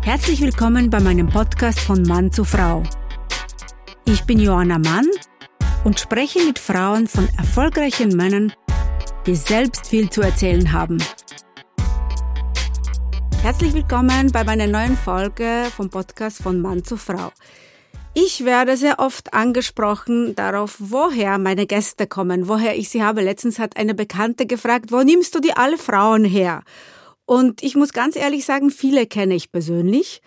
Herzlich willkommen bei meinem Podcast von Mann zu Frau. Ich bin Joanna Mann und spreche mit Frauen von erfolgreichen Männern, die selbst viel zu erzählen haben. Herzlich willkommen bei meiner neuen Folge vom Podcast von Mann zu Frau. Ich werde sehr oft angesprochen darauf, woher meine Gäste kommen, woher ich sie habe. Letztens hat eine Bekannte gefragt, wo nimmst du die alle Frauen her? Und ich muss ganz ehrlich sagen, viele kenne ich persönlich,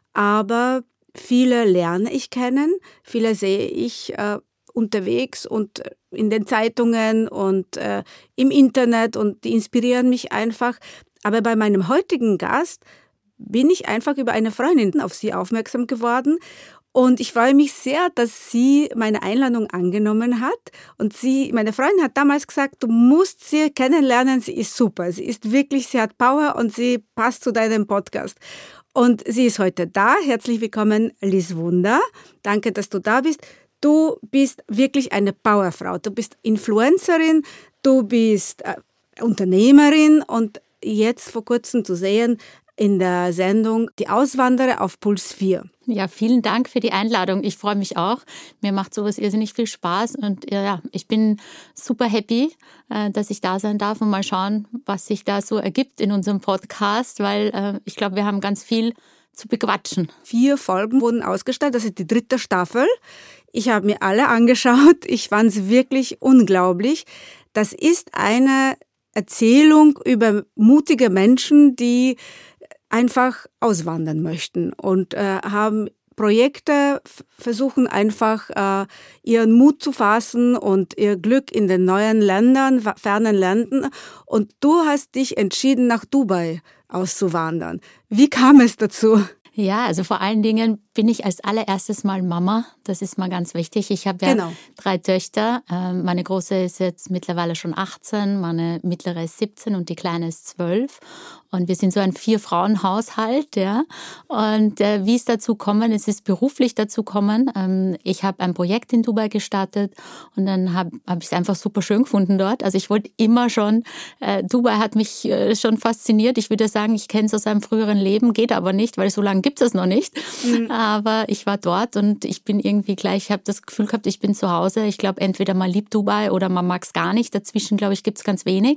aber viele lerne ich kennen, viele sehe ich unterwegs und in den Zeitungen und im Internet und die inspirieren mich einfach. Aber bei meinem heutigen Gast bin ich einfach über eine Freundin auf sie aufmerksam geworden. Und ich freue mich sehr, dass sie meine Einladung angenommen hat. Und meine Freundin hat damals gesagt, du musst sie kennenlernen, sie ist super. Sie hat Power und sie passt zu deinem Podcast. Und sie ist heute da. Herzlich willkommen, Liz Wunder. Danke, dass du da bist. Du bist wirklich eine Powerfrau. Du bist Influencerin, du bist Unternehmerin und jetzt vor kurzem zu sehen in der Sendung Die Auswanderer auf Puls 4. Ja, vielen Dank für die Einladung. Ich freue mich auch. Mir macht sowas irrsinnig viel Spaß und ja, ich bin super happy, dass ich da sein darf und mal schauen, was sich da so ergibt in unserem Podcast, weil ich glaube, wir haben ganz viel zu bequatschen. 4 Folgen wurden ausgestrahlt, das ist die 3. Staffel. Ich habe mir alle angeschaut. Ich fand es wirklich unglaublich. Das ist eine Erzählung über mutige Menschen, die einfach auswandern möchten und haben Projekte, versuchen einfach ihren Mut zu fassen und ihr Glück in den neuen Ländern, fernen Ländern. Und du hast dich entschieden, nach Dubai auszuwandern. Wie kam es dazu? Ja, also vor allen Dingen bin ich als allererstes mal Mama. Das ist mal ganz wichtig. Ich habe ja 3 Töchter. Meine große ist jetzt mittlerweile schon 18, meine mittlere ist 17 und die kleine ist 12. Und wir sind so ein 4-Frauen-Haushalt, ja. Und wie es dazu kommen, es ist beruflich dazu kommen. Ich habe ein Projekt in Dubai gestartet und dann hab ich es einfach super schön gefunden dort. Also ich wollte immer schon, Dubai hat mich schon fasziniert. Ich würde sagen, ich kenne es aus einem früheren Leben, geht aber nicht, weil so lange gibt es noch nicht. Mhm. Aber ich war dort und ich bin irgendwie gleich, ich habe das Gefühl gehabt, ich bin zu Hause. Ich glaube, entweder man liebt Dubai oder man mag es gar nicht. Dazwischen, glaube ich, gibt es ganz wenig.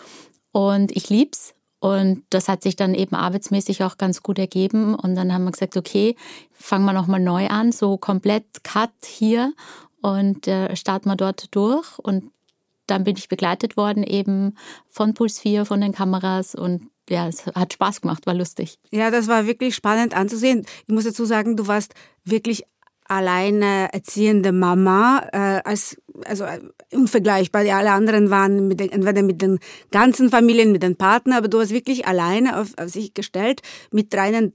Und ich lieb's. Und das hat sich dann eben arbeitsmäßig auch ganz gut ergeben. Und dann haben wir gesagt, okay, fangen wir nochmal neu an, so komplett Cut hier und starten wir dort durch. Und dann bin ich begleitet worden eben von Puls 4, von den Kameras und ja, es hat Spaß gemacht, war lustig. Ja, das war wirklich spannend anzusehen. Ich muss dazu sagen, du warst wirklich alleine erziehende Mama, also unvergleichbar. Die alle anderen waren entweder mit den ganzen Familien, mit den Partnern, aber du hast wirklich alleine auf sich gestellt mit deinen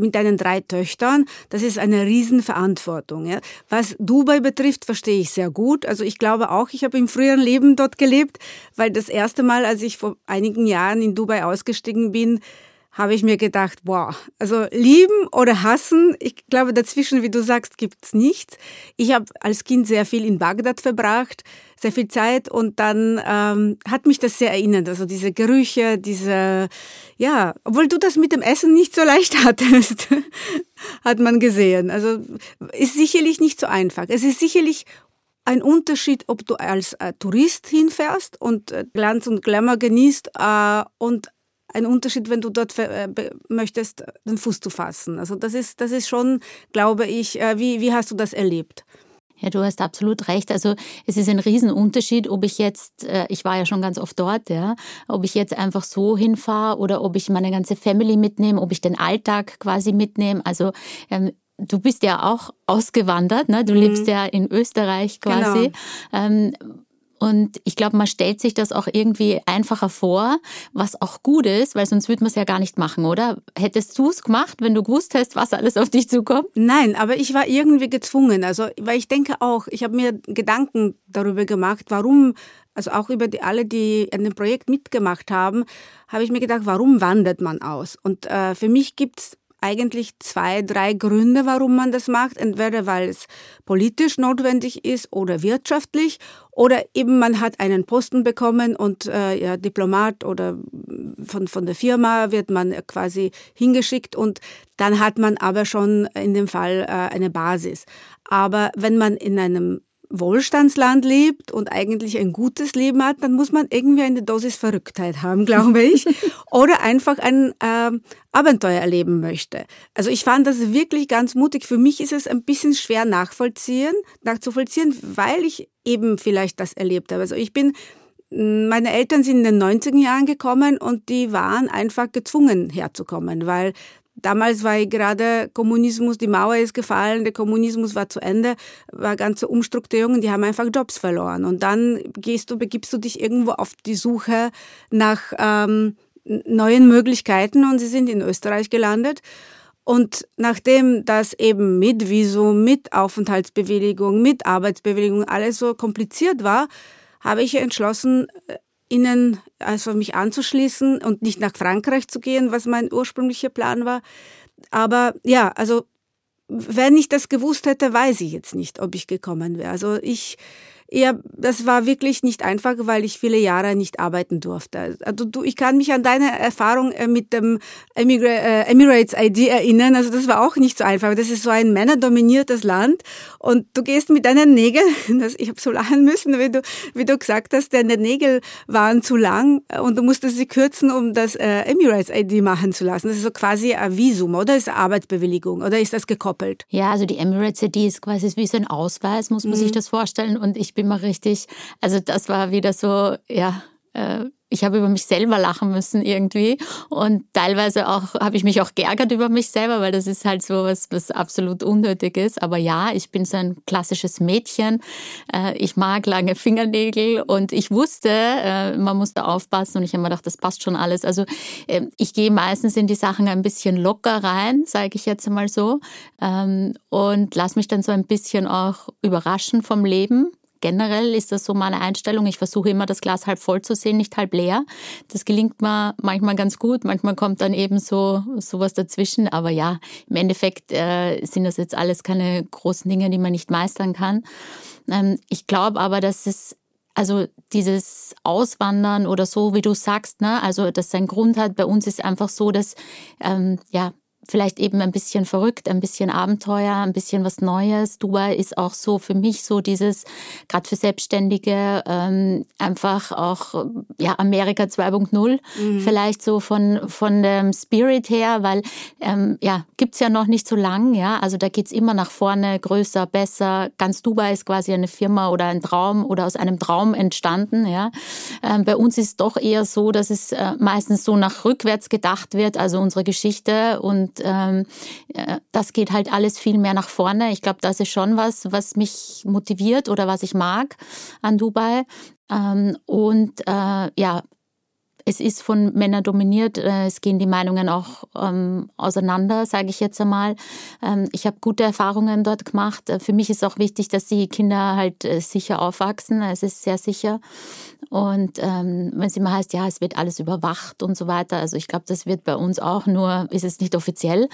3 Töchtern. Das ist eine Riesenverantwortung. Ja. Was Dubai betrifft, verstehe ich sehr gut. Also ich glaube auch, ich habe im früheren Leben dort gelebt, weil das erste Mal, als ich vor einigen Jahren in Dubai ausgestiegen bin, habe ich mir gedacht, wow, also lieben oder hassen, ich glaube dazwischen, wie du sagst, gibt's nichts. Ich habe als Kind sehr viel in Bagdad verbracht, sehr viel Zeit und dann hat mich das sehr erinnert, also diese Gerüche, obwohl du das mit dem Essen nicht so leicht hattest, hat man gesehen. Also ist sicherlich nicht so einfach. Es ist sicherlich ein Unterschied, ob du als Tourist hinfährst und Glanz und Glamour genießt und ein Unterschied, wenn du dort möchtest, den Fuß zu fassen. Also das ist schon, glaube ich, wie hast du das erlebt? Ja, du hast absolut recht. Also es ist ein Riesenunterschied, ob ich jetzt, ich war ja schon ganz oft dort, ja, ob ich jetzt einfach so hinfahre oder ob ich meine ganze Family mitnehme, ob ich den Alltag quasi mitnehme. Also du bist ja auch ausgewandert, ne? Du lebst ja in Österreich quasi. Genau. Und ich glaube, man stellt sich das auch irgendwie einfacher vor, was auch gut ist, weil sonst würde man es ja gar nicht machen, oder? Hättest du es gemacht, wenn du gewusst hättest, was alles auf dich zukommt? Nein, aber ich war irgendwie gezwungen. Also, weil ich denke auch, ich habe mir Gedanken darüber gemacht, warum, also auch über alle, die an dem Projekt mitgemacht haben, habe ich mir gedacht, warum wandert man aus? Und für mich gibt's eigentlich 2, 3 Gründe, warum man das macht. Entweder weil es politisch notwendig ist oder wirtschaftlich oder eben man hat einen Posten bekommen und Diplomat oder von der Firma wird man quasi hingeschickt und dann hat man aber schon in dem Fall eine Basis. Aber wenn man in einem Wohlstandsland lebt und eigentlich ein gutes Leben hat, dann muss man irgendwie eine Dosis Verrücktheit haben, glaube ich, oder einfach ein Abenteuer erleben möchte. Also ich fand das wirklich ganz mutig. Für mich ist es ein bisschen schwer nachzuvollziehen, weil ich eben vielleicht das erlebt habe. Also meine Eltern sind in den 90er Jahren gekommen und die waren einfach gezwungen herzukommen, weil damals war gerade Kommunismus, die Mauer ist gefallen, der Kommunismus war zu Ende, war ganze Umstrukturierung, die haben einfach Jobs verloren. Und dann begibst du dich irgendwo auf die Suche nach neuen Möglichkeiten und sie sind in Österreich gelandet. Und nachdem das eben mit Visum, mit Aufenthaltsbewilligung, mit Arbeitsbewilligung alles so kompliziert war, habe ich entschlossen, mich anzuschließen und nicht nach Frankreich zu gehen, was mein ursprünglicher Plan war. Aber ja, also wenn ich das gewusst hätte, weiß ich jetzt nicht, ob ich gekommen wäre. Also das war wirklich nicht einfach, weil ich viele Jahre nicht arbeiten durfte. Also ich kann mich an deine Erfahrung mit dem Emirates ID erinnern. Also das war auch nicht so einfach. Das ist so ein männerdominiertes Land und du gehst mit deinen Nägeln, ich habe so lachen müssen, wie du gesagt hast, deine Nägel waren zu lang und du musstest sie kürzen, um das Emirates ID machen zu lassen. Das ist so quasi ein Visum, oder ist eine Arbeitsbewilligung oder ist das gekoppelt? Ja, also die Emirates ID ist quasi wie so ein Ausweis, muss man sich das vorstellen und ich bin mal richtig, also das war wieder so, ja, ich habe über mich selber lachen müssen irgendwie und teilweise auch habe ich mich auch geärgert über mich selber, weil das ist halt so was absolut unnötig ist. Aber ja, ich bin so ein klassisches Mädchen. Ich mag lange Fingernägel und ich wusste, man muss da aufpassen und ich habe mir gedacht, das passt schon alles. Also ich gehe meistens in die Sachen ein bisschen locker rein, sage ich jetzt mal so, und lasse mich dann so ein bisschen auch überraschen vom Leben. Generell ist das so meine Einstellung. Ich versuche immer, das Glas halb voll zu sehen, nicht halb leer. Das gelingt mir manchmal ganz gut. Manchmal kommt dann eben sowas dazwischen. Aber ja, im Endeffekt sind das jetzt alles keine großen Dinge, die man nicht meistern kann. Ich glaube aber, dass also dieses Auswandern oder so, wie du sagst, ne, also dass sein Grund hat, bei uns ist einfach so, dass vielleicht eben ein bisschen verrückt, ein bisschen Abenteuer, ein bisschen was Neues. Dubai ist auch so für mich so dieses, gerade für Selbstständige, einfach auch Amerika 2.0, vielleicht so von dem Spirit her, weil gibt's ja noch nicht so lang, ja, also da geht's immer nach vorne, größer, besser. Ganz Dubai ist quasi eine Firma oder ein Traum oder aus einem Traum entstanden, ja. Bei uns ist doch eher so, dass es meistens so nach rückwärts gedacht wird, also unsere Geschichte und das geht halt alles viel mehr nach vorne. Ich glaube, das ist schon was mich motiviert oder was ich mag an Dubai. Es ist von Männern dominiert. Es gehen die Meinungen auch auseinander, sage ich jetzt einmal. Ich habe gute Erfahrungen dort gemacht. Für mich ist auch wichtig, dass die Kinder halt sicher aufwachsen. Es ist sehr sicher. Und wenn es immer heißt, ja, es wird alles überwacht und so weiter. Also ich glaube, das wird bei uns auch, nur ist es nicht offiziell.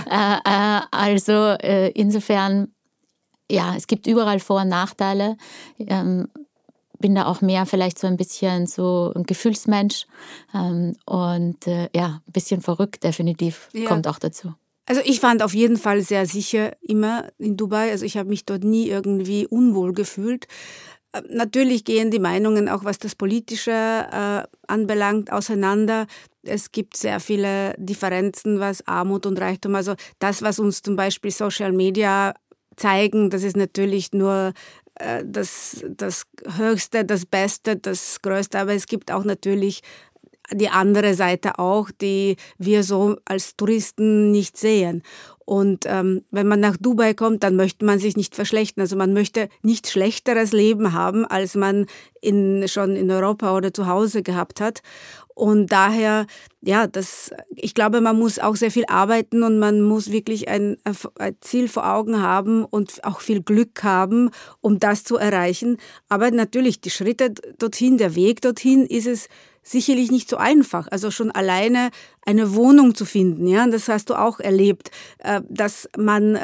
Insofern, ja, es gibt überall Vor- und Nachteile. Bin da auch mehr vielleicht so ein bisschen so ein Gefühlsmensch ein bisschen verrückt definitiv, kommt auch dazu. Also ich fand auf jeden Fall sehr sicher immer in Dubai, also ich habe mich dort nie irgendwie unwohl gefühlt. Natürlich gehen die Meinungen, auch was das Politische anbelangt, auseinander. Es gibt sehr viele Differenzen, was Armut und Reichtum, also das, was uns zum Beispiel Social Media zeigen, das ist natürlich nur das Höchste, das Beste, das Größte, aber es gibt auch natürlich die andere Seite auch, die wir so als Touristen nicht sehen. Und wenn man nach Dubai kommt, dann möchte man sich nicht verschlechtern. Also man möchte nicht schlechteres Leben haben, als man schon in Europa oder zu Hause gehabt hat. Und daher, ich glaube, man muss auch sehr viel arbeiten und man muss wirklich ein Ziel vor Augen haben und auch viel Glück haben, um das zu erreichen. Aber natürlich, die Schritte dorthin, der Weg dorthin ist es sicherlich nicht so einfach. Also schon alleine eine Wohnung zu finden, ja, das hast du auch erlebt, dass man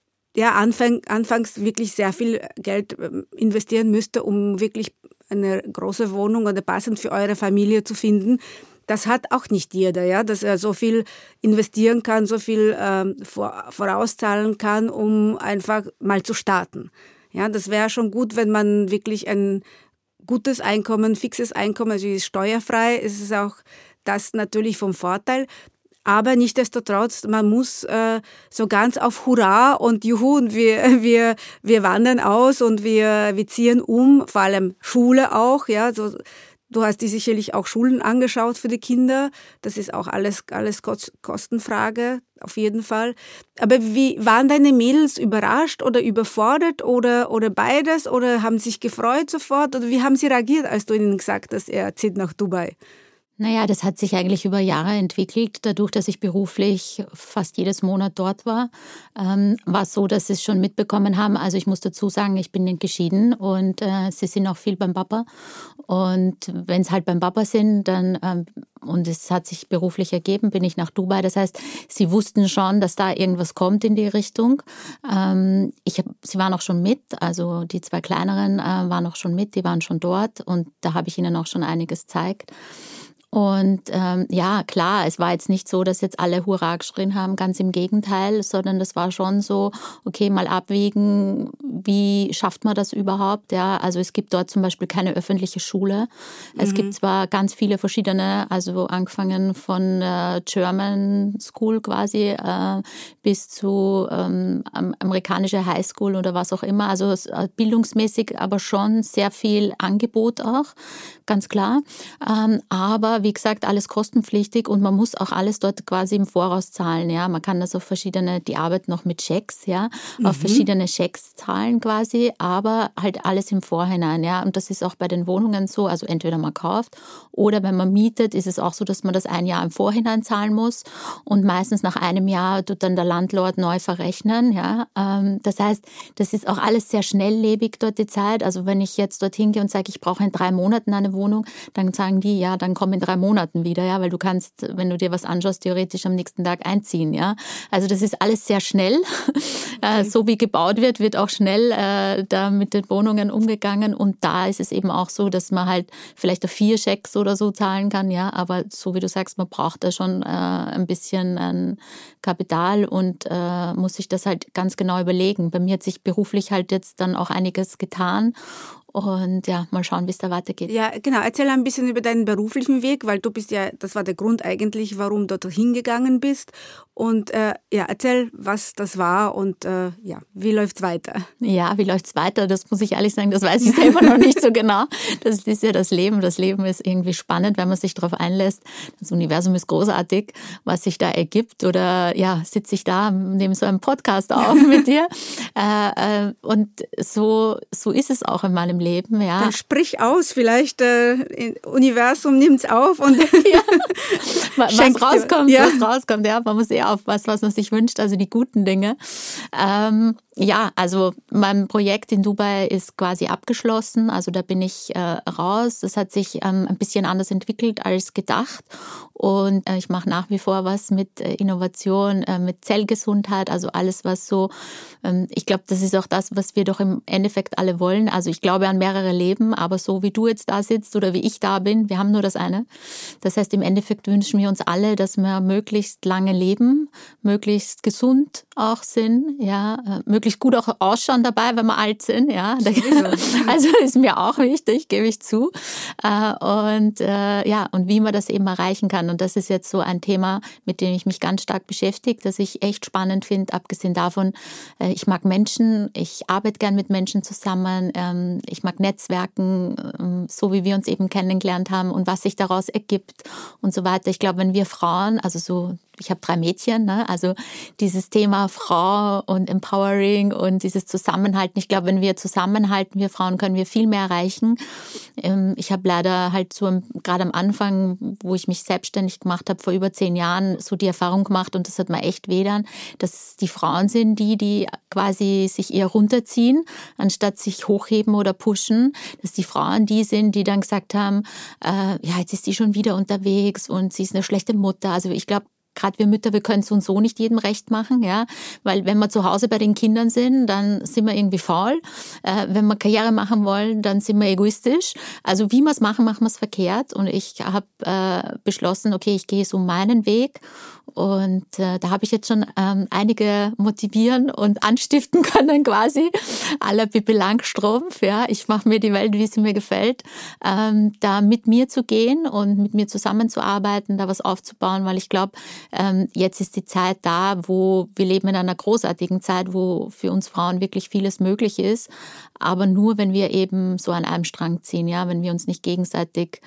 anfangs wirklich sehr viel Geld investieren müsste, um wirklich eine große Wohnung oder passend für eure Familie zu finden. Das hat auch nicht jeder, ja, dass er so viel investieren kann, so viel vorauszahlen kann, um einfach mal zu starten. Ja, das wäre schon gut, wenn man wirklich ein gutes Einkommen, fixes Einkommen, also ist steuerfrei, ist es auch das natürlich vom Vorteil. Aber nichtsdestotrotz, man muss so ganz auf Hurra und Juhu und wir wandern aus und wir ziehen um, vor allem Schule auch, ja, so. Du hast dir sicherlich auch Schulen angeschaut für die Kinder. Das ist auch alles Kostenfrage, auf jeden Fall. Aber wie waren deine Mädels überrascht oder überfordert oder beides? Oder haben sich gefreut sofort? Oder wie haben sie reagiert, als du ihnen gesagt hast, er zieht nach Dubai? Naja, das hat sich eigentlich über Jahre entwickelt. Dadurch, dass ich beruflich fast jedes Monat dort war es so, dass sie es schon mitbekommen haben. Also ich muss dazu sagen, ich bin geschieden und sie sind auch viel beim Papa. Und wenn es halt beim Papa sind, dann und es hat sich beruflich ergeben, bin ich nach Dubai. Das heißt, sie wussten schon, dass da irgendwas kommt in die Richtung. Sie waren auch schon mit, also die 2 Kleineren waren auch schon mit, die waren schon dort und da habe ich ihnen auch schon einiges gezeigt. Und klar, es war jetzt nicht so, dass jetzt alle Hurra geschrien haben, ganz im Gegenteil, sondern das war schon so, okay, mal abwägen, wie schafft man das überhaupt? Ja, also es gibt dort zum Beispiel keine öffentliche Schule. Es gibt zwar ganz viele verschiedene, also angefangen von German School quasi bis zu amerikanische High School oder was auch immer, also bildungsmäßig aber schon sehr viel Angebot auch, ganz klar. Aber wie gesagt, alles kostenpflichtig und man muss auch alles dort quasi im Voraus zahlen. Ja, man kann das auf die Arbeit noch mit Schecks, ja, auf verschiedene Schecks zahlen quasi, aber halt alles im Vorhinein, ja. Und das ist auch bei den Wohnungen so, also entweder man kauft oder wenn man mietet, ist es auch so, dass man das 1 Jahr im Vorhinein zahlen muss und meistens nach einem Jahr tut dann der Landlord neu verrechnen, ja. Das heißt, das ist auch alles sehr schnelllebig dort die Zeit. Also wenn ich jetzt dorthin gehe und sage, ich brauche in 3 Monaten eine Wohnung, dann sagen die, ja, dann komm in 3 Monaten wieder, ja, weil du kannst, wenn du dir was anschaust, theoretisch am nächsten Tag einziehen, ja. Also das ist alles sehr schnell. Okay. So wie gebaut wird auch schnell da mit den Wohnungen umgegangen und da ist es eben auch so, dass man halt vielleicht auf 4 Schecks oder so zahlen kann, ja, aber so wie du sagst, man braucht da schon ein bisschen Kapital und muss sich das halt ganz genau überlegen. Bei mir hat sich beruflich halt jetzt dann auch einiges getan. Und ja, mal schauen, wie es da weitergeht. Ja, genau. Erzähl ein bisschen über deinen beruflichen Weg, weil du bist ja, das war der Grund eigentlich, warum du dort hingegangen bist. Und erzähl, was das war und wie läuft's weiter? Ja, wie läuft's weiter? Das muss ich ehrlich sagen, das weiß ich selber noch nicht so genau. Das ist ja das Leben. Das Leben ist irgendwie spannend, wenn man sich darauf einlässt. Das Universum ist großartig, was sich da ergibt. Oder ja, sitze ich da, nehme so einen Podcast auf mit dir. Und so ist es auch in meinem Leben, ja. Dann sprich aus, vielleicht Universum nimmt's auf und was rauskommt, ja. Man muss aufpassen, was man sich wünscht, also die guten Dinge. Also mein Projekt in Dubai ist quasi abgeschlossen, also da bin ich raus. Das hat sich ein bisschen anders entwickelt als gedacht und ich mache nach wie vor was mit Innovation, mit Zellgesundheit, also alles, was so, ich glaube, das ist auch das, was wir doch im Endeffekt alle wollen. Also ich glaube an mehrere Leben, aber so wie du jetzt da sitzt oder wie ich da bin, wir haben nur das eine. Das heißt, im Endeffekt wünschen wir uns alle, dass wir möglichst lange leben, möglichst gesund auch sind, ja, möglichst gut auch ausschauen dabei, wenn wir alt sind, ja. Also ist mir auch wichtig, gebe ich zu. Und wie man das eben erreichen kann. Und das ist jetzt so ein Thema, mit dem ich mich ganz stark beschäftige, das ich echt spannend finde, abgesehen davon, ich mag Menschen, ich arbeite gern mit Menschen zusammen, ich mag Netzwerken, so wie wir uns eben kennengelernt haben und was sich daraus ergibt und so weiter. Ich glaube, wenn wir Frauen, also so ich habe 3 Mädchen, ne? Also dieses Thema Frau und Empowering und dieses Zusammenhalten. Ich glaube, wenn wir zusammenhalten, wir Frauen, können wir viel mehr erreichen. Ich habe leider halt so gerade am Anfang, wo ich mich selbstständig gemacht habe, vor über 10 Jahren, so die Erfahrung gemacht, und das hat mir echt wehgetan, dass die Frauen sind, die quasi sich eher runterziehen, anstatt sich hochheben oder pushen, dass die Frauen die sind, die dann gesagt haben, ja, jetzt ist die schon wieder unterwegs und sie ist eine schlechte Mutter. Also ich glaube, gerade wir Mütter, wir können es uns so nicht jedem recht machen, ja, weil wenn wir zu Hause bei den Kindern sind, dann sind wir irgendwie faul. Wenn wir Karriere machen wollen, dann sind wir egoistisch. Also wie wir es machen, machen wir es verkehrt. Und ich habe beschlossen, okay, ich gehe so meinen Weg. Und da habe ich jetzt schon einige motivieren und anstiften können quasi, à la Pippi Langstrumpf. Ja, ich mache mir die Welt, wie sie mir gefällt, da mit mir zu gehen und mit mir zusammenzuarbeiten, da was aufzubauen, weil ich glaube, jetzt ist die Zeit da, wo wir leben in einer großartigen Zeit, wo für uns Frauen wirklich vieles möglich ist, aber nur, wenn wir eben so an einem Strang ziehen, ja, wenn wir uns nicht gegenseitig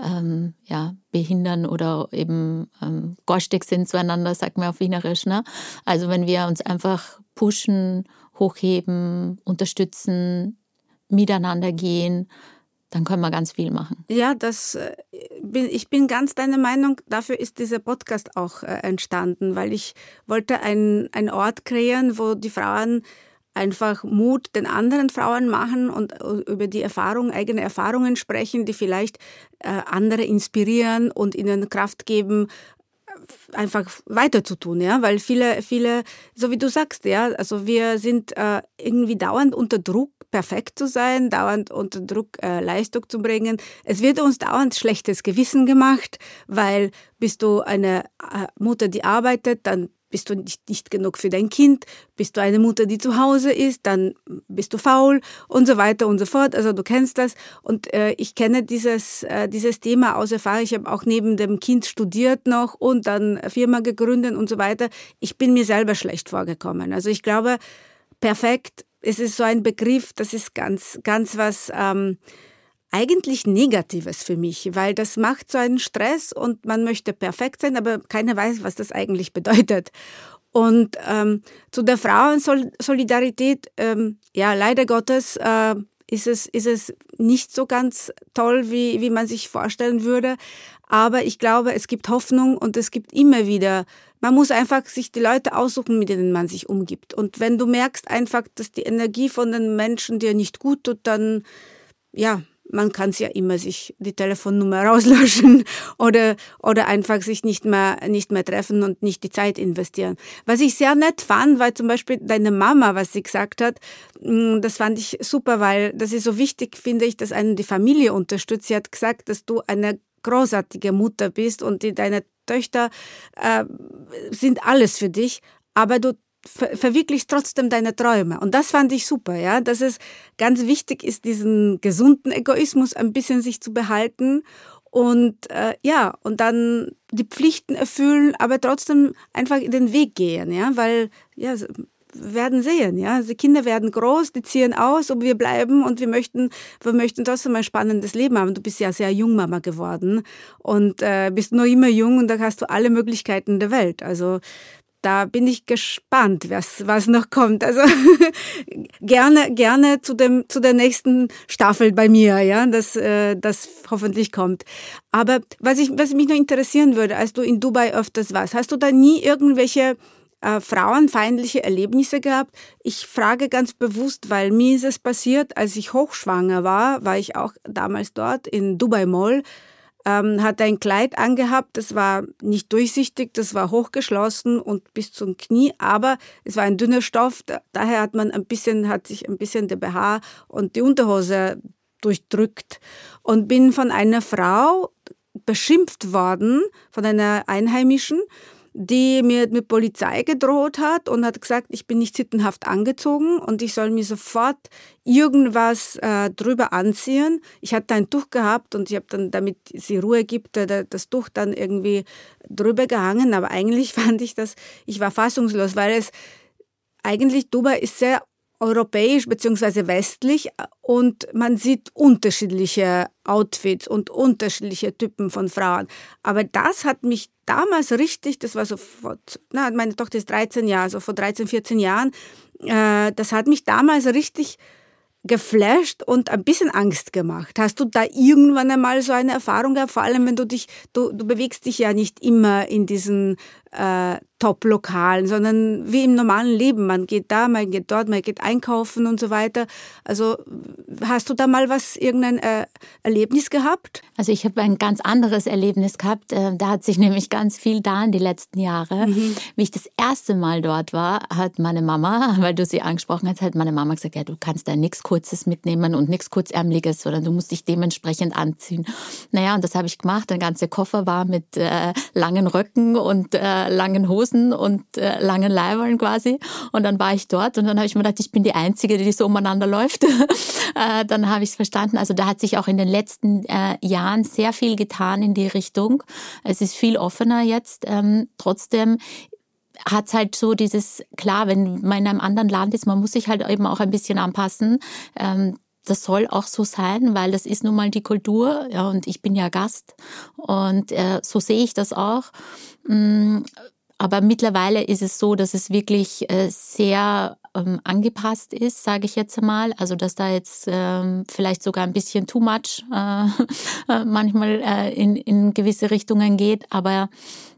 behindern oder eben garstig sind zueinander, sagt man auf Wienerisch, ne? Also wenn wir uns einfach pushen, hochheben, unterstützen, miteinander gehen, dann können wir ganz viel machen. Ja, ich bin ganz deiner Meinung. Dafür ist dieser Podcast auch entstanden, weil ich wollte einen Ort kreieren, wo die Frauen einfach Mut den anderen Frauen machen und über die eigene Erfahrungen sprechen, die vielleicht andere inspirieren und ihnen Kraft geben, einfach weiterzutun, ja, weil viele, so wie du sagst, ja, also wir sind irgendwie dauernd unter Druck, perfekt zu sein, dauernd unter Druck, Leistung zu bringen. Es wird uns dauernd schlechtes Gewissen gemacht, weil bist du eine Mutter, die arbeitet, dann bist du nicht genug für dein Kind. Bist du eine Mutter, die zu Hause ist, dann bist du faul und so weiter und so fort. Also du kennst das. Und ich kenne dieses Thema aus Erfahrung. Ich habe auch neben dem Kind studiert noch und dann eine Firma gegründet und so weiter. Ich bin mir selber schlecht vorgekommen. Also ich glaube, perfekt, es ist so ein Begriff, das ist ganz, ganz was eigentlich Negatives für mich, weil das macht so einen Stress und man möchte perfekt sein, aber keiner weiß, was das eigentlich bedeutet. Und zu der Frauensolidarität, ja, leider Gottes ist es nicht so ganz toll, wie man sich vorstellen würde. Aber ich glaube, es gibt Hoffnung und es gibt immer wieder, man muss einfach sich die Leute aussuchen, mit denen man sich umgibt. Und wenn du merkst einfach, dass die Energie von den Menschen dir nicht gut tut, dann, ja, man kann es ja immer sich die Telefonnummer rauslöschen oder einfach sich nicht mehr treffen und nicht die Zeit investieren. Was ich sehr nett fand, war zum Beispiel deine Mama, was sie gesagt hat, das fand ich super, weil das ist so wichtig, finde ich, dass einen die Familie unterstützt. Sie hat gesagt, dass du eine großartige Mutter bist und deine Töchter sind alles für dich, aber du verwirklichst trotzdem deine Träume. Und das fand ich super, ja, dass es ganz wichtig ist, diesen gesunden Egoismus ein bisschen sich zu behalten und und dann die Pflichten erfüllen, aber trotzdem einfach den Weg gehen, ja, weil, ja, wir werden sehen, ja, die Kinder werden groß, die ziehen aus, und wir bleiben und wir möchten trotzdem ein spannendes Leben haben. Du bist ja sehr jung Mama geworden und bist noch immer jung und da hast du alle Möglichkeiten der Welt. Also da bin ich gespannt, was noch kommt. Also gerne zu der nächsten Staffel bei mir, ja, das hoffentlich kommt. Aber was mich noch interessieren würde, als du in Dubai öfters warst, hast du da nie irgendwelche frauenfeindliche Erlebnisse gehabt? Ich frage ganz bewusst, weil mir ist es passiert, als ich hochschwanger war ich auch damals dort in Dubai Mall, hatte ein Kleid angehabt, das war nicht durchsichtig, das war hochgeschlossen und bis zum Knie, aber es war ein dünner Stoff, daher hat sich ein bisschen der BH und die Unterhose durchdrückt und bin von einer Frau beschimpft worden, von einer Einheimischen, die mir mit Polizei gedroht hat und hat gesagt, ich bin nicht sittenhaft angezogen und ich soll mir sofort irgendwas drüber anziehen. Ich hatte ein Tuch gehabt und ich habe dann, damit sie Ruhe gibt, das Tuch dann irgendwie drüber gehangen. Aber eigentlich fand ich war fassungslos, weil eigentlich Dubai ist sehr europäisch bzw. westlich und man sieht unterschiedliche Outfits und unterschiedliche Typen von Frauen. Aber das hat mich damals richtig, das war so meine Tochter ist 13 Jahre, so vor 13, 14 Jahren, das hat mich damals richtig geflasht und ein bisschen Angst gemacht. Hast du da irgendwann einmal so eine Erfahrung gehabt? Vor allem, wenn du bewegst dich ja nicht immer in diesen Top-Lokalen, sondern wie im normalen Leben. Man geht da, man geht dort, man geht einkaufen und so weiter. Also hast du da mal irgendein Erlebnis gehabt? Also ich habe ein ganz anderes Erlebnis gehabt. Da hat sich nämlich ganz viel in die letzten Jahre. Wie ich das erste Mal dort war, hat meine Mama, weil du sie angesprochen hast, hat meine Mama gesagt, ja, du kannst da nichts Kurzes mitnehmen und nichts Kurzärmeliges, sondern du musst dich dementsprechend anziehen. Naja, und das habe ich gemacht. Der ganze Koffer war mit langen Röcken und langen Hosen und langen Leibern quasi. Und dann war ich dort und dann habe ich mir gedacht, ich bin die Einzige, die so umeinander läuft. Dann habe ich es verstanden. Also da hat sich auch in den letzten Jahren sehr viel getan in die Richtung. Es ist viel offener jetzt. Trotzdem hat es halt so dieses, klar, wenn man in einem anderen Land ist, man muss sich halt eben auch ein bisschen anpassen. Das soll auch so sein, weil das ist nun mal die Kultur, ja, und ich bin ja Gast und so sehe ich das auch. Aber mittlerweile ist es so, dass es wirklich sehr angepasst ist, sage ich jetzt einmal. Also dass da jetzt vielleicht sogar ein bisschen too much manchmal in gewisse Richtungen geht, aber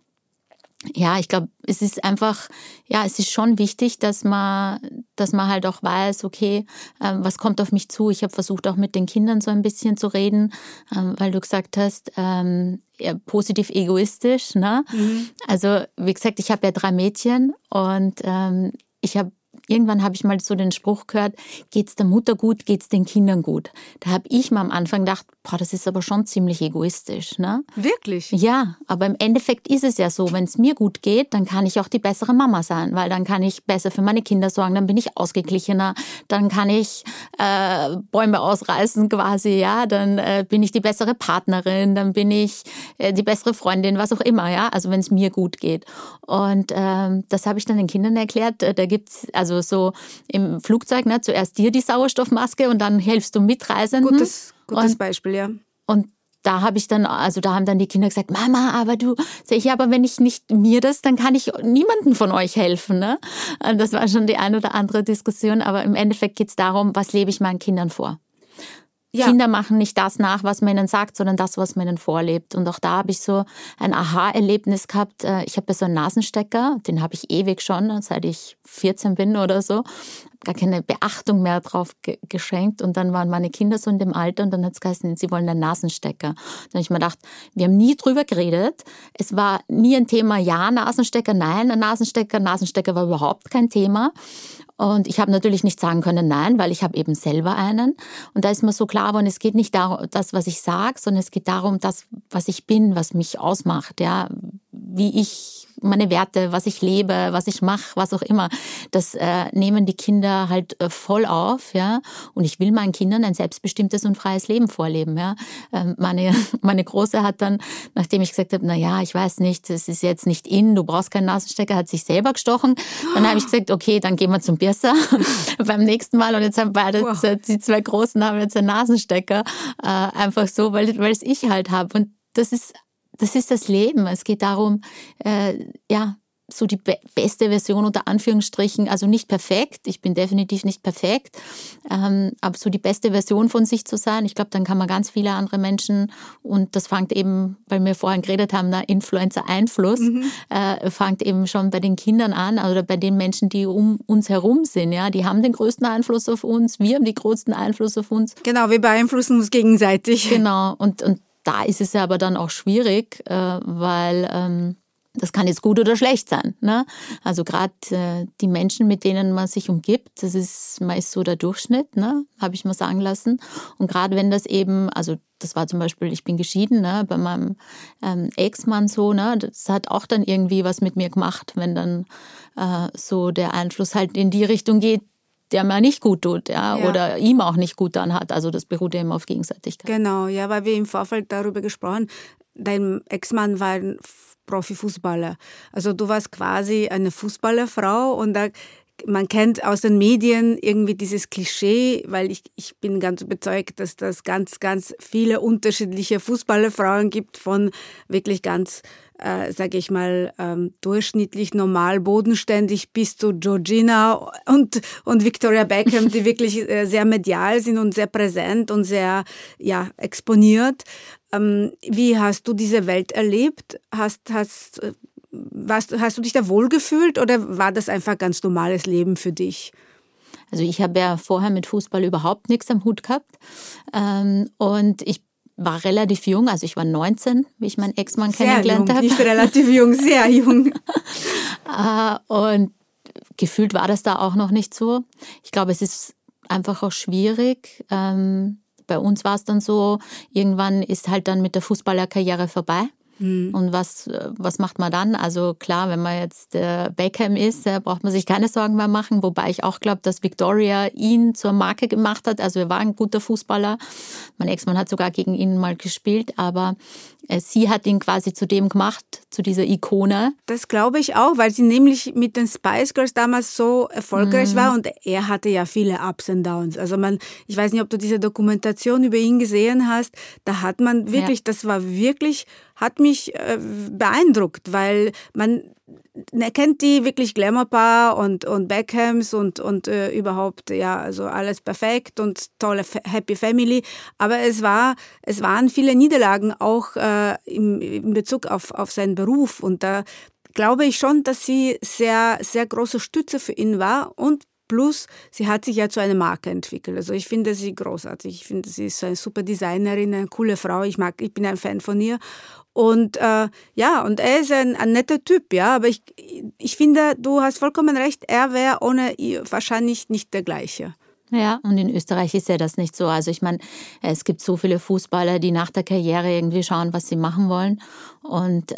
ja, ich glaube, es ist einfach, ja, es ist schon wichtig, dass man halt auch weiß, okay, was kommt auf mich zu? Ich habe versucht, auch mit den Kindern so ein bisschen zu reden, weil du gesagt hast, ja, positiv egoistisch, ne? Also, wie gesagt, ich habe ja 3 Mädchen und irgendwann habe ich mal so den Spruch gehört, geht's der Mutter gut, geht's den Kindern gut? Da habe ich mir am Anfang gedacht, das ist aber schon ziemlich egoistisch, ne? Wirklich? Ja, aber im Endeffekt ist es ja so, wenn es mir gut geht, dann kann ich auch die bessere Mama sein, weil dann kann ich besser für meine Kinder sorgen, dann bin ich ausgeglichener, dann kann ich Bäume ausreißen quasi, ja, dann bin ich die bessere Partnerin, dann bin ich die bessere Freundin, was auch immer, ja, also wenn es mir gut geht. Und das habe ich dann den Kindern erklärt, da gibt's also so im Flugzeug, ne, zuerst dir die Sauerstoffmaske und dann hilfst du Mitreisenden. Gutes Beispiel, ja. Und da haben dann die Kinder gesagt, Mama, aber wenn ich nicht mir das, dann kann ich niemandem von euch helfen, ne? Und das war schon die ein oder andere Diskussion, aber im Endeffekt geht es darum, was lebe ich meinen Kindern vor? Ja. Kinder machen nicht das nach, was man ihnen sagt, sondern das, was man ihnen vorlebt. Und auch da habe ich so ein Aha-Erlebnis gehabt. Ich habe so einen Nasenstecker, den habe ich ewig schon, seit ich 14 bin oder so. Gar keine Beachtung mehr drauf geschenkt. Und dann waren meine Kinder so in dem Alter und dann hat es geheißen, sie wollen einen Nasenstecker. Dann habe ich mir gedacht, wir haben nie drüber geredet. Es war nie ein Thema, ja, Nasenstecker, nein, ein Nasenstecker. Nasenstecker war überhaupt kein Thema. Und ich habe natürlich nicht sagen können, nein, weil ich habe eben selber einen. Und da ist mir so klar geworden, es geht nicht darum, das, was ich sage, sondern es geht darum, das, was ich bin, was mich ausmacht, ja, wie ich meine Werte, was ich lebe, was ich mache, was auch immer. Das nehmen die Kinder halt voll auf, ja. Und ich will meinen Kindern ein selbstbestimmtes und freies Leben vorleben, ja. Meine Große hat dann, nachdem ich gesagt habe, na ja, ich weiß nicht, das ist jetzt nicht in, du brauchst keinen Nasenstecker, hat sich selber gestochen. Dann habe ich gesagt, okay, dann gehen wir zum Birser beim nächsten Mal. Und jetzt haben die 2 Großen haben jetzt einen Nasenstecker, einfach so, weil es ich halt habe. Und das ist das Leben. Es geht darum, so die beste Version unter Anführungsstrichen, also nicht perfekt, ich bin definitiv nicht perfekt, aber so die beste Version von sich zu sein. Ich glaube, dann kann man ganz viele andere Menschen, und das fängt eben, weil wir vorhin geredet haben, Influencer-Einfluss, fängt eben schon bei den Kindern an oder bei den Menschen, die um uns herum sind. Ja, die haben den größten Einfluss auf uns, wir haben den größten Einfluss auf uns. Genau, wir beeinflussen uns gegenseitig. Genau, und da ist es ja aber dann auch schwierig, weil das kann jetzt gut oder schlecht sein, ne? Also gerade die Menschen, mit denen man sich umgibt, das ist meist so der Durchschnitt, ne? Habe ich mal sagen lassen. Und gerade wenn das eben, also das war zum Beispiel, ich bin geschieden, ne? Bei meinem Ex-Mann so, ne? Das hat auch dann irgendwie was mit mir gemacht, wenn dann so der Einfluss halt in die Richtung geht, der mir nicht gut tut, ja, oder ihm auch nicht gut dann hat. Also das beruht ja immer auf Gegenseitigkeit. Genau, ja, weil wir im Vorfeld darüber gesprochen, dein Ex-Mann war ein Profifußballer. Also du warst quasi eine Fußballerfrau und da man kennt aus den Medien irgendwie dieses Klischee, weil ich bin ganz überzeugt, dass das ganz, ganz viele unterschiedliche Fußballerfrauen gibt, von wirklich ganz, sage ich mal, durchschnittlich, normal, bodenständig bis zu Georgina und Victoria Beckham, die wirklich sehr medial sind und sehr präsent und sehr exponiert. Wie hast du diese Welt erlebt? Hast du dich da wohlgefühlt oder war das einfach ganz normales Leben für dich? Also ich habe ja vorher mit Fußball überhaupt nichts am Hut gehabt und ich war relativ jung, also ich war 19, wie ich meinen Ex-Mann kennengelernt habe. Nicht relativ jung, sehr jung. Und gefühlt war das da auch noch nicht so. Ich glaube, es ist einfach auch schwierig. Bei uns war es dann so, irgendwann ist halt dann mit der Fußballerkarriere vorbei. Und was macht man dann? Also klar, wenn man jetzt Beckham ist, braucht man sich keine Sorgen mehr machen. Wobei ich auch glaube, dass Victoria ihn zur Marke gemacht hat. Also er war ein guter Fußballer. Mein Ex-Mann hat sogar gegen ihn mal gespielt. Aber sie hat ihn quasi zu dem gemacht, zu dieser Ikone. Das glaube ich auch, weil sie nämlich mit den Spice Girls damals so erfolgreich war. Und er hatte ja viele Ups und Downs. Also ich weiß nicht, ob du diese Dokumentation über ihn gesehen hast. Da hat man wirklich, das war wirklich, hat mich beeindruckt, weil man kennt die wirklich Glamour-Paar und Beckhams und überhaupt, ja, also alles perfekt und tolle Happy Family. Aber es waren viele Niederlagen auch in Bezug auf seinen Beruf. Und da glaube ich schon, dass sie sehr, sehr große Stütze für ihn war. Und plus, sie hat sich ja zu einer Marke entwickelt. Also ich finde sie großartig. Ich finde, sie ist eine super Designerin, eine coole Frau. Ich bin ein Fan von ihr. Und und er ist ein netter Typ, ja. Aber ich finde, du hast vollkommen recht, er wäre ohne ihr wahrscheinlich nicht der gleiche. Ja, und in Österreich ist ja das nicht so. Also ich meine, es gibt so viele Fußballer, die nach der Karriere irgendwie schauen, was sie machen wollen. Und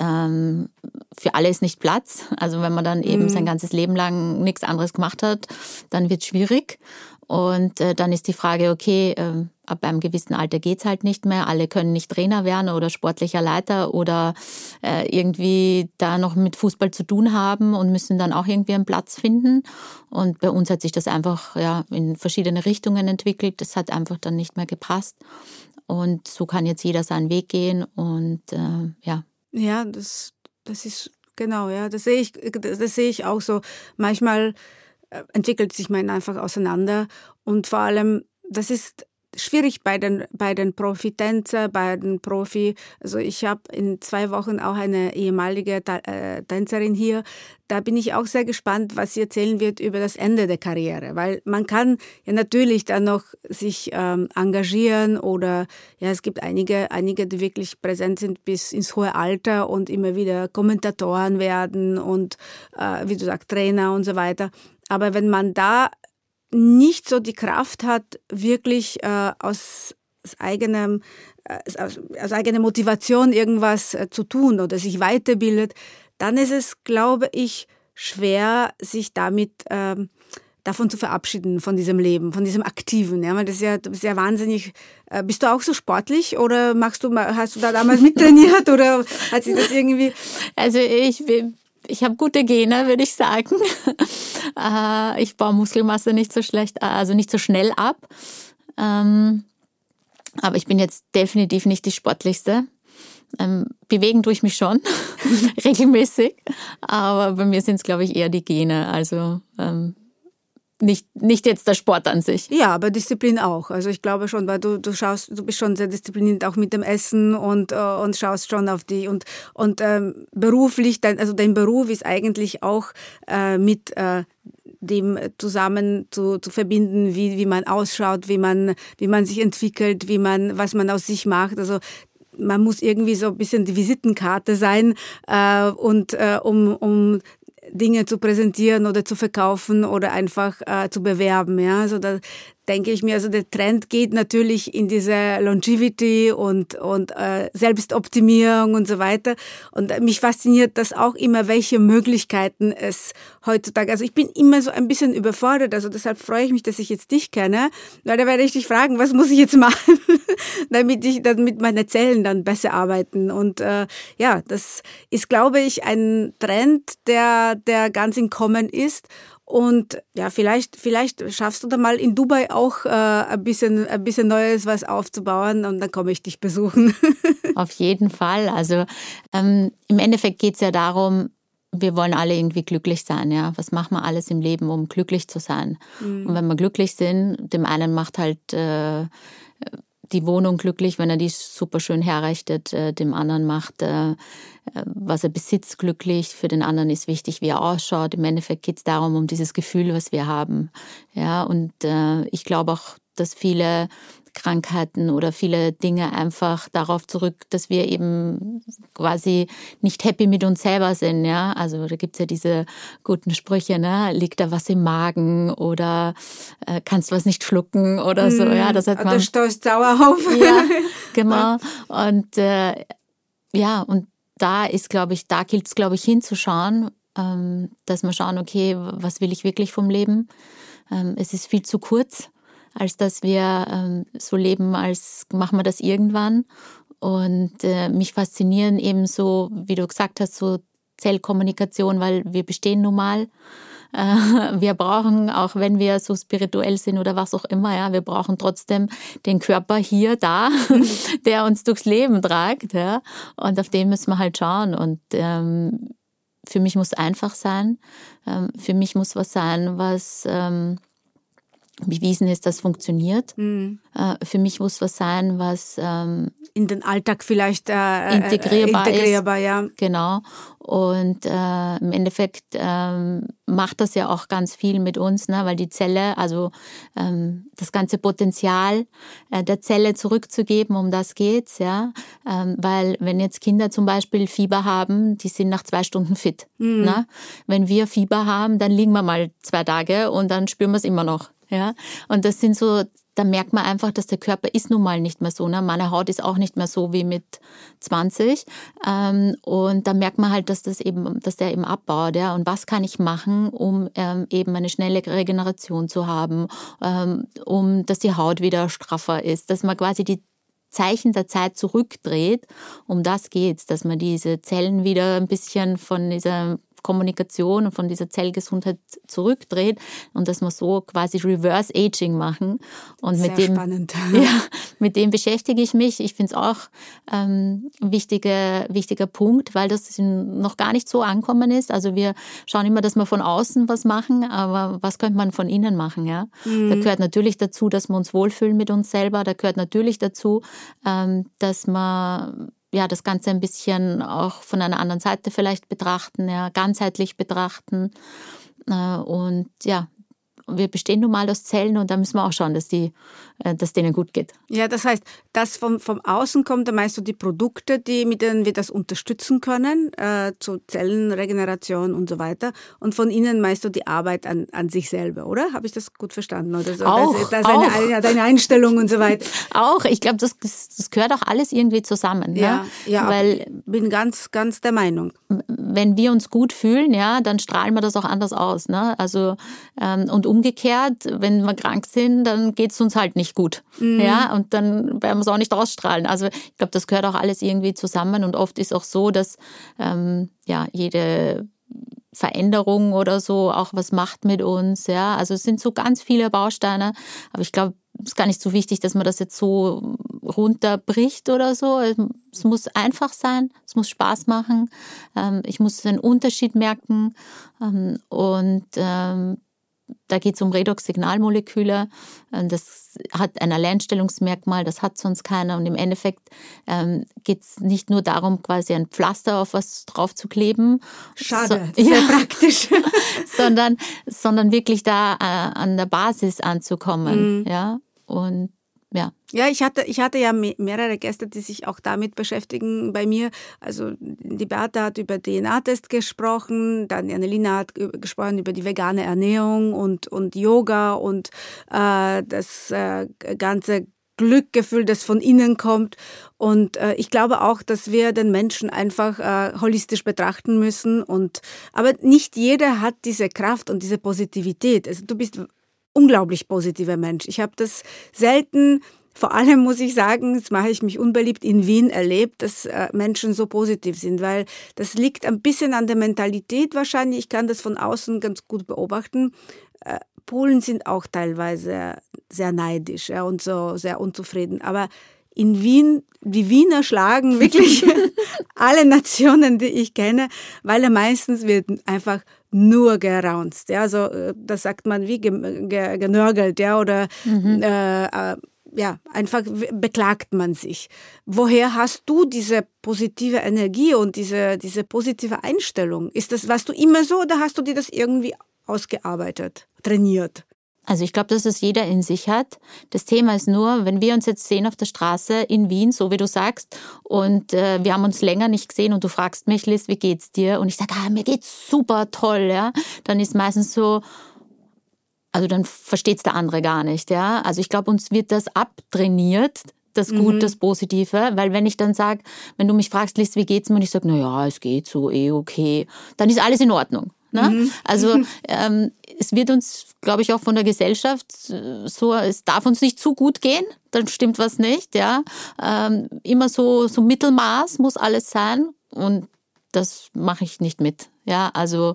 für alle ist nicht Platz. Also wenn man dann eben sein ganzes Leben lang nichts anderes gemacht hat, dann wird es schwierig. Und dann ist die Frage, okay, ab einem gewissen Alter geht's halt nicht mehr. Alle können nicht Trainer werden oder sportlicher Leiter oder irgendwie da noch mit Fußball zu tun haben und müssen dann auch irgendwie einen Platz finden. Und bei uns hat sich das einfach in verschiedene Richtungen entwickelt. Das hat einfach dann nicht mehr gepasst. Und so kann jetzt jeder seinen Weg gehen und ja. Ja, das ist genau, ja, das sehe ich auch so. Manchmal entwickelt sich man einfach auseinander und vor allem, das ist schwierig bei den Profitänzer, bei den Profi. Also ich habe in 2 Wochen auch eine ehemalige Tänzerin hier. Da bin ich auch sehr gespannt, was sie erzählen wird über das Ende der Karriere, weil man kann ja natürlich dann noch sich engagieren oder ja, es gibt einige, die wirklich präsent sind bis ins hohe Alter und immer wieder Kommentatoren werden und wie du sagst, Trainer und so weiter. Aber wenn man da nicht so die Kraft hat, wirklich aus eigener Motivation irgendwas zu tun oder sich weiterbildet, dann ist es, glaube ich, schwer, sich damit davon zu verabschieden, von diesem Leben, von diesem Aktiven. Ja, weil das ist ja wahnsinnig. Bist du auch so sportlich oder hast du da damals mittrainiert oder hat sich das irgendwie? Also ich habe gute Gene, würde ich sagen. Ich baue Muskelmasse nicht so schlecht, also nicht so schnell ab. Aber ich bin jetzt definitiv nicht die sportlichste. Bewegen tue ich mich schon, regelmäßig. Aber bei mir sind es, glaube ich, eher die Gene. Also nicht jetzt der Sport an sich. Ja, aber Disziplin auch. Also ich glaube schon, weil du bist schon sehr diszipliniert auch mit dem Essen und schaust schon auf die und beruflich, dein Beruf ist eigentlich auch mit dem zusammen zu verbinden, wie man ausschaut, wie man sich entwickelt, was man aus sich macht. Also man muss irgendwie so ein bisschen die Visitenkarte sein um Dinge zu präsentieren oder zu verkaufen oder einfach zu bewerben. Ja, also da denke ich mir, also der Trend geht natürlich in diese Longevity und Selbstoptimierung und so weiter. Und mich fasziniert das auch immer, welche Möglichkeiten es heutzutage, also ich bin immer so ein bisschen überfordert, also deshalb freue ich mich, dass ich jetzt dich kenne, weil da werde ich dich fragen, was muss ich jetzt machen, damit meine Zellen dann besser arbeiten. Und das ist, glaube ich, ein Trend, der ganz im Kommen ist. Und ja, vielleicht schaffst du da mal in Dubai auch ein bisschen Neues was aufzubauen und dann komme ich dich besuchen. Auf jeden Fall. Also im Endeffekt geht es ja darum, wir wollen alle irgendwie glücklich sein. Ja? Was machen wir alles im Leben, um glücklich zu sein? Und wenn wir glücklich sind, dem einen macht halt die Wohnung glücklich, wenn er die super schön herrichtet, dem anderen macht, was er besitzt, glücklich, für den anderen ist wichtig, wie er ausschaut. Im Endeffekt geht es darum, um dieses Gefühl, was wir haben. Ja, und ich glaube auch, dass viele Krankheiten oder viele Dinge einfach darauf zurück, dass wir eben quasi nicht happy mit uns selber sind. Ja? Also da gibt es ja diese guten Sprüche, ne? Liegt da was im Magen oder kannst was nicht schlucken oder so. Ja, das hat man. Der Stoß Sauerhof. Ja, genau. Und und da ist, glaube ich, da gilt es, glaube ich, hinzuschauen, dass wir schauen, okay, was will ich wirklich vom Leben? Es ist viel zu kurz, als dass wir so leben, als machen wir das irgendwann. Und mich faszinieren eben so, wie du gesagt hast, so Zellkommunikation, weil wir bestehen nun mal. Wir brauchen, auch wenn wir so spirituell sind oder was auch immer, ja, wir brauchen trotzdem den Körper hier, da, der uns durchs Leben tragt. Ja, und auf den müssen wir halt schauen. Und für mich muss einfach sein. Für mich muss was sein, was bewiesen ist, das funktioniert. Für mich muss was sein, was in den Alltag vielleicht integrierbar ist. Ja. Genau. Und im Endeffekt macht das ja auch ganz viel mit uns, ne? Weil die Zelle, also das ganze Potenzial der Zelle zurückzugeben, um das geht's, ja. Weil wenn jetzt Kinder zum Beispiel Fieber haben, die sind nach 2 Stunden fit. Ne? Wenn wir Fieber haben, dann liegen wir mal 2 Tage und dann spüren wir es immer noch. Ja, und das sind so, da merkt man einfach, dass der Körper ist nun mal nicht mehr so. Ne? Meine Haut ist auch nicht mehr so wie mit 20. Und da merkt man halt, dass der eben abbaut. Ja? Und was kann ich machen, um eben eine schnelle Regeneration zu haben, um dass die Haut wieder straffer ist, dass man quasi die Zeichen der Zeit zurückdreht. Um das geht's, dass man diese Zellen wieder ein bisschen von dieser Kommunikation und von dieser Zellgesundheit zurückdreht und dass wir so quasi Reverse Aging machen. Und sehr spannend. Ja, mit dem beschäftige ich mich. Ich finde es auch ein wichtiger Punkt, weil das noch gar nicht so ankommen ist. Also wir schauen immer, dass wir von außen was machen, aber was könnte man von innen machen? Ja? Da gehört natürlich dazu, dass wir uns wohlfühlen mit uns selber. Da gehört natürlich dazu, dass man das Ganze ein bisschen auch von einer anderen Seite vielleicht betrachten, ja, ganzheitlich betrachten. Und ja, wir bestehen nun mal aus Zellen und da müssen wir auch schauen, dass denen gut geht. Ja, das heißt, das vom Außen kommt, da meinst du die Produkte, mit denen wir das unterstützen können, zur Zellenregeneration und so weiter. Und von innen meinst du die Arbeit an sich selber, oder? Habe ich das gut verstanden? Oder so? Auch. Das ist deine Einstellung und so weiter. Auch. Ich glaube, das gehört auch alles irgendwie zusammen. Ja, ne? Ja, weil bin ganz, ganz der Meinung. Wenn wir uns gut fühlen, ja, dann strahlen wir das auch anders aus. Ne? Also, und umgekehrt, wenn wir krank sind, dann geht es uns halt nicht gut. Ja, und dann werden wir es auch nicht ausstrahlen. Also ich glaube, das gehört auch alles irgendwie zusammen. Und oft ist auch so, dass jede Veränderung oder so auch was macht mit uns. Ja, also es sind so ganz viele Bausteine. Aber ich glaube, es ist gar nicht so wichtig, dass man das jetzt so runterbricht oder so. Es muss einfach sein, es muss Spaß machen. Ich muss einen Unterschied merken und da geht es um Redox-Signalmoleküle. Das hat ein Alleinstellungsmerkmal, das hat sonst keiner. Und im Endeffekt geht es nicht nur darum, quasi ein Pflaster auf was drauf zu kleben. Schade, sehr praktisch. sondern wirklich da an der Basis anzukommen. Ja, und ja. Ja, ich hatte ja mehrere Gäste, die sich auch damit beschäftigen bei mir. Also die Beate hat über DNA-Test gesprochen, dann die Annelina hat gesprochen über die vegane Ernährung und Yoga und das ganze Glückgefühl, das von innen kommt. Und ich glaube auch, dass wir den Menschen einfach holistisch betrachten müssen. Aber nicht jeder hat diese Kraft und diese Positivität. Also du bist unglaublich positiver Mensch. Ich habe das selten vor allem muss ich sagen, jetzt mache ich mich unbeliebt, in Wien erlebt, dass Menschen so positiv sind, weil das liegt ein bisschen an der Mentalität wahrscheinlich. Ich kann das von außen ganz gut beobachten. Polen sind auch teilweise sehr neidisch, ja, und so sehr unzufrieden. Aber in Wien, die Wiener schlagen wirklich alle Nationen, die ich kenne, weil meistens wird einfach nur geraunzt. Ja, also das sagt man wie genörgelt, ja, oder einfach beklagt man sich. Woher hast du diese positive Energie und diese positive Einstellung? Warst du immer so oder hast du dir das irgendwie ausgearbeitet, trainiert? Also ich glaube, dass es jeder in sich hat. Das Thema ist nur, wenn wir uns jetzt sehen auf der Straße in Wien, so wie du sagst, und wir haben uns länger nicht gesehen und du fragst mich, Liz, wie geht's dir? Und ich sage, mir geht's super toll, ja. Dann ist meistens so, also dann versteht's der andere gar nicht, ja. Also ich glaube, uns wird das abtrainiert, das Gut, das Positive, weil wenn ich dann sage, wenn du mich fragst, Liz, wie geht's mir? Und ich sage, es geht so, okay, dann ist alles in Ordnung. Ne? Also es wird uns, glaube ich, auch von der Gesellschaft so, es darf uns nicht zu gut gehen, dann stimmt was nicht, ja. Immer so Mittelmaß muss alles sein und das mache ich nicht mit, ja. Also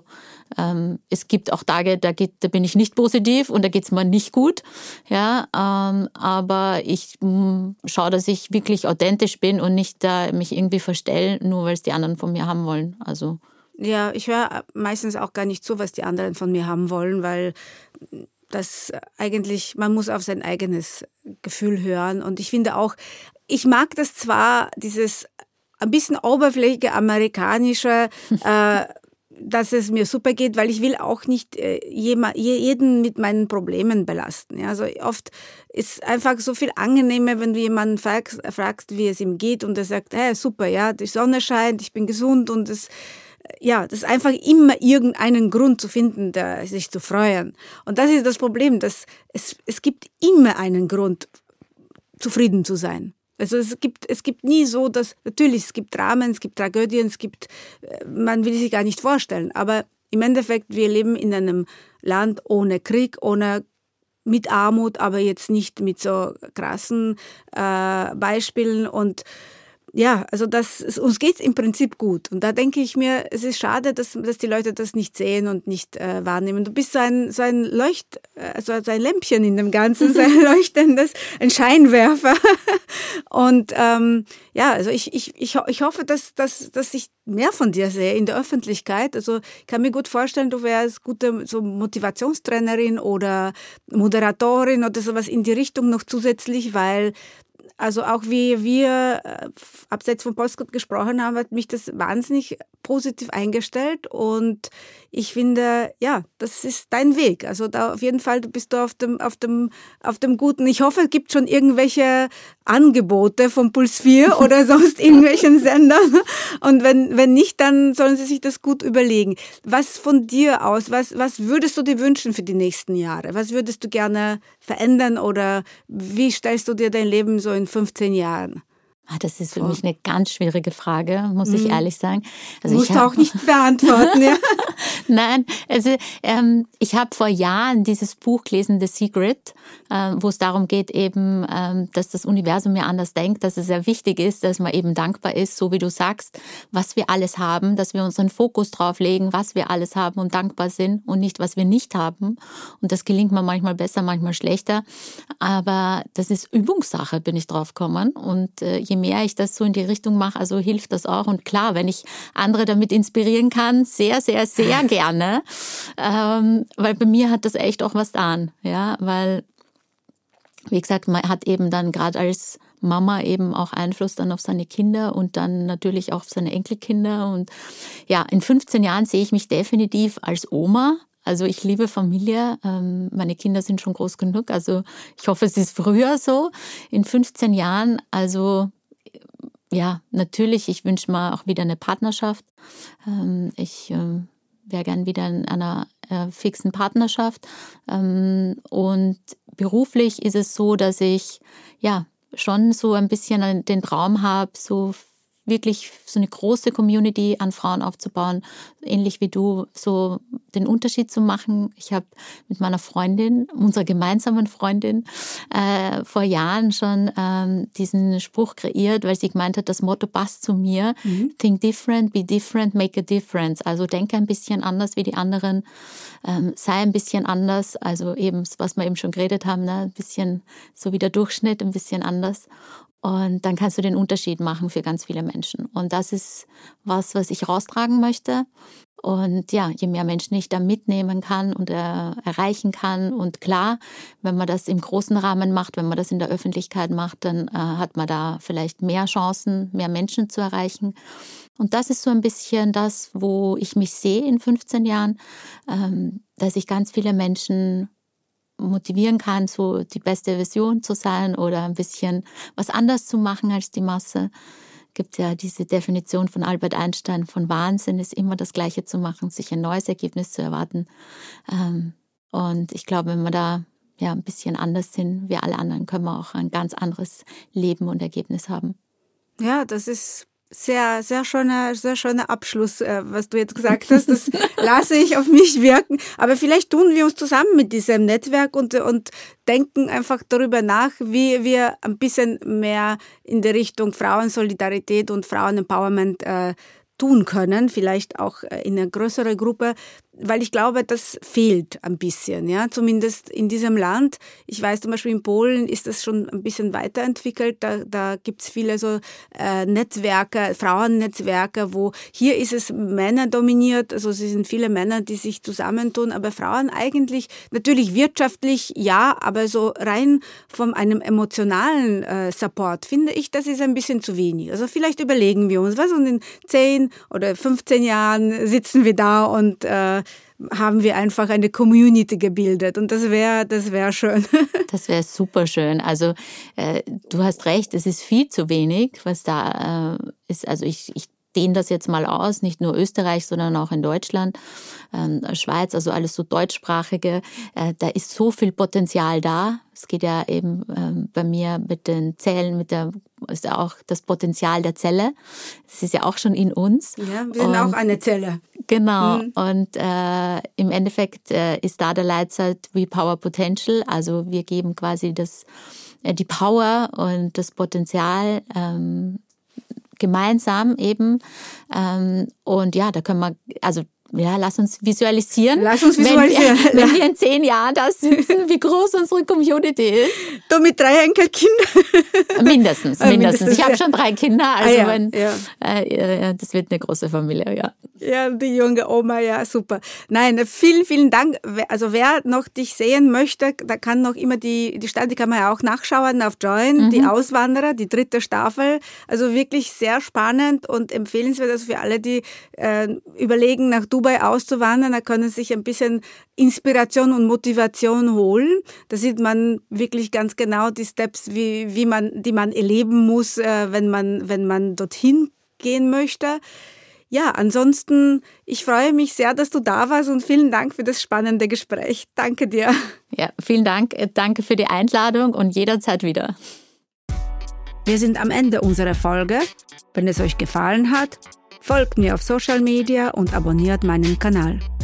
es gibt auch Tage, da bin ich nicht positiv und da geht's mir nicht gut, ja. Aber ich schaue, dass ich wirklich authentisch bin und nicht da mich irgendwie verstelle, nur weil es die anderen von mir haben wollen, also. Ja, ich höre meistens auch gar nicht zu, was die anderen von mir haben wollen, weil das eigentlich, man muss auf sein eigenes Gefühl hören. Und ich finde auch, ich mag das zwar, dieses ein bisschen oberflächliche amerikanische, dass es mir super geht, weil ich will auch nicht jeden mit meinen Problemen belasten. Ja, also oft ist einfach so viel angenehmer, wenn du jemanden fragst, wie es ihm geht und er sagt, hey, super, ja, die Sonne scheint, ich bin gesund und das ist einfach immer irgendeinen Grund zu finden, sich zu freuen. Und das ist das Problem, dass es gibt immer einen Grund, zufrieden zu sein. Also es gibt nie so, dass, natürlich, es gibt Dramen, es gibt Tragödien, man will sich gar nicht vorstellen. Aber im Endeffekt, wir leben in einem Land ohne Krieg, mit Armut, aber jetzt nicht mit so krassen Beispielen und ja, also uns geht's im Prinzip gut. Und da denke ich mir, es ist schade, dass die Leute das nicht sehen und nicht wahrnehmen. Du bist so ein Lämpchen in dem Ganzen, so ein leuchtendes, ein Scheinwerfer. Und also ich hoffe, dass ich mehr von dir sehe in der Öffentlichkeit. Also ich kann mir gut vorstellen, du wärst gute so Motivationstrainerin oder Moderatorin oder sowas in die Richtung noch zusätzlich, weil also auch wie wir abseits vom Postcode gesprochen haben, hat mich das wahnsinnig positiv eingestellt und ich finde, ja, das ist dein Weg. Also da auf jeden Fall bist du auf dem Guten. Ich hoffe, es gibt schon irgendwelche Angebote vom Puls 4 oder sonst irgendwelchen Sendern und wenn nicht, dann sollen sie sich das gut überlegen. Was von dir aus, was würdest du dir wünschen für die nächsten Jahre? Was würdest du gerne verändern oder wie stellst du dir dein Leben so in 15 Jahren? Das ist für mich eine ganz schwierige Frage, muss ich ehrlich sagen. Also musst du auch nicht beantworten, ja? Nein, also ich habe vor Jahren dieses Buch gelesen, The Secret, wo es darum geht eben, dass das Universum ja anders denkt, dass es sehr wichtig ist, dass man eben dankbar ist, so wie du sagst, was wir alles haben, dass wir unseren Fokus drauf legen, was wir alles haben und dankbar sind und nicht, was wir nicht haben. Und das gelingt mir manchmal besser, manchmal schlechter. Aber das ist Übungssache, bin ich drauf gekommen. Und je mehr ich das so in die Richtung mache, also hilft das auch. Und klar, wenn ich andere damit inspirieren kann, sehr, sehr, sehr gerne. Weil bei mir hat das echt auch was getan. Ja, weil, wie gesagt, man hat eben dann gerade als Mama eben auch Einfluss dann auf seine Kinder und dann natürlich auch auf seine Enkelkinder. Und ja, in 15 Jahren sehe ich mich definitiv als Oma. Also ich liebe Familie, meine Kinder sind schon groß genug, also ich hoffe, es ist früher so. In 15 Jahren, also ja, natürlich, ich wünsche mir auch wieder eine Partnerschaft. Ich wäre gern wieder in einer fixen Partnerschaft. Und beruflich ist es so, dass ich ja schon so ein bisschen den Traum habe, so wirklich so eine große Community an Frauen aufzubauen, ähnlich wie du, so den Unterschied zu machen. Ich habe mit meiner Freundin, unserer gemeinsamen Freundin, vor Jahren schon diesen Spruch kreiert, weil sie gemeint hat, das Motto passt zu mir. Think different, be different, make a difference. Also denke ein bisschen anders wie die anderen, sei ein bisschen anders. Also eben, was wir eben schon geredet haben, ne? Ein bisschen so wie der Durchschnitt, ein bisschen anders. Und dann kannst du den Unterschied machen für ganz viele Menschen. Und das ist was ich raustragen möchte. Und ja, je mehr Menschen ich da mitnehmen kann und erreichen kann. Und klar, wenn man das im großen Rahmen macht, wenn man das in der Öffentlichkeit macht, dann hat man da vielleicht mehr Chancen, mehr Menschen zu erreichen. Und das ist so ein bisschen das, wo ich mich sehe in 15 Jahren, dass ich ganz viele Menschen motivieren kann, so die beste Version zu sein oder ein bisschen was anders zu machen als die Masse. Gibt ja diese Definition von Albert Einstein von Wahnsinn, ist immer das Gleiche zu machen, sich ein neues Ergebnis zu erwarten. Und ich glaube, wenn wir da ja ein bisschen anders sind wie alle anderen, können wir auch ein ganz anderes Leben und Ergebnis haben. Ja, das ist sehr schöner Abschluss, was du jetzt gesagt hast. Das lasse ich auf mich wirken. Aber vielleicht tun wir uns zusammen mit diesem Netzwerk und denken einfach darüber nach, wie wir ein bisschen mehr in der Richtung Frauensolidarität und Frauenempowerment tun können, vielleicht auch in einer größeren Gruppe, weil ich glaube, das fehlt ein bisschen, ja, zumindest in diesem Land. Ich weiß zum Beispiel in Polen ist das schon ein bisschen weiterentwickelt, da gibt's viele so Netzwerke, Frauennetzwerke, wo hier ist es Männer dominiert, also es sind viele Männer, die sich zusammentun, aber Frauen eigentlich, natürlich wirtschaftlich ja, aber so rein von einem emotionalen Support, finde ich, das ist ein bisschen zu wenig. Also vielleicht überlegen wir uns, was, und in 10 oder 15 Jahren sitzen wir da und haben wir einfach eine Community gebildet, und das wäre schön. Das wäre super schön. Also du hast recht, es ist viel zu wenig, was da ist. Also ich dehne das jetzt mal aus, nicht nur Österreich, sondern auch in Deutschland, Schweiz, also alles so deutschsprachige. Da ist so viel Potenzial da. Es geht ja eben bei mir mit den Zellen, ist ja auch das Potenzial der Zelle. Das ist ja auch schon in uns. Ja, wir sind auch eine Zelle. Genau. Und im Endeffekt ist da der Leitsatz We Power Potential. Also wir geben quasi die Power und das Potenzial gemeinsam eben. Und ja, da können wir, also ja, lass uns visualisieren. Wenn wir in 10 Jahren da sitzen, wie groß unsere Community ist. Du mit 3 Enkelkindern? Mindestens. Ich habe schon 3 Kinder, also das wird eine große Familie, ja. Ja, die junge Oma, ja, super. Nein, vielen, vielen Dank. Also wer noch dich sehen möchte, da kann noch immer die kann man ja auch nachschauen auf Join, die Auswanderer, die 3. Staffel. Also wirklich sehr spannend und empfehlenswert, also für alle, die überlegen, nach Dubai auszuwandern, da können sich ein bisschen Inspiration und Motivation holen. Da sieht man wirklich ganz genau die Steps, die man erleben muss, wenn man dorthin gehen möchte. Ja, ansonsten, ich freue mich sehr, dass du da warst, und vielen Dank für das spannende Gespräch. Danke dir. Ja, vielen Dank. Danke für die Einladung und jederzeit wieder. Wir sind am Ende unserer Folge. Wenn es euch gefallen hat, folgt mir auf Social Media und abonniert meinen Kanal.